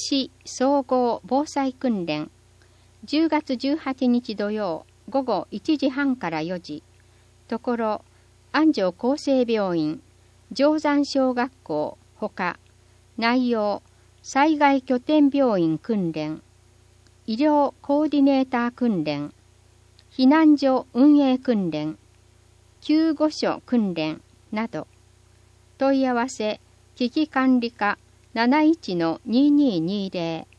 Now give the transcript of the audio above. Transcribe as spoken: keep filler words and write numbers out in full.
市総合防災訓練じゅうがつじゅうはちにち土曜午後いちじはんからよじ、ところ安城厚生病院、定山小学校ほか、内容災害拠点病院訓練、医療コーディネーター訓練、避難所運営訓練、救護所訓練など、問い合わせ危機管理課 なないちのにーにーにーぜろ